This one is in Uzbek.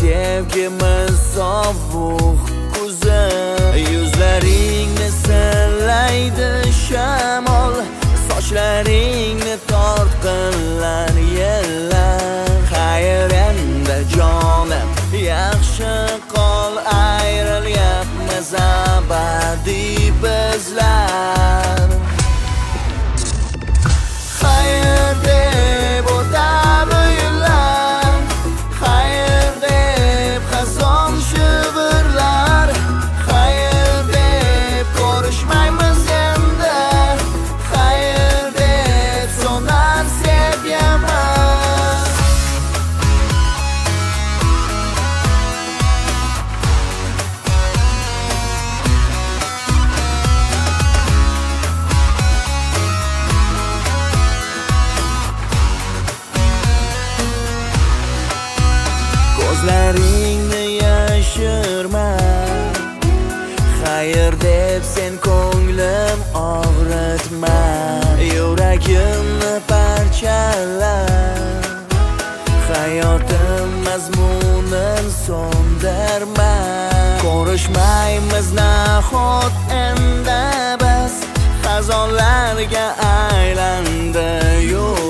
sevgimiz sovuq kuzim. Yuzlaringni sillaydi shamol, sochlaringni tortqinlar yellar. Xayr endi jonim, yaxshi qol, ayrilyapmiz abadiy bizlar. Xayr deb o'tadi yillar, xayr deb xazon shivirlar, xayr deb ko'rishmaymiz endi, xayr deb so'nar sevgimiz. Ko'zlaringni yashirma, xayr deb sen ko'nglim og'ritma. Yuragimni parchalar, hayotim mazmunin so'ndirma. Ko'rishmaymiz nahot endi biz, xazonlarga aylandi yo'l.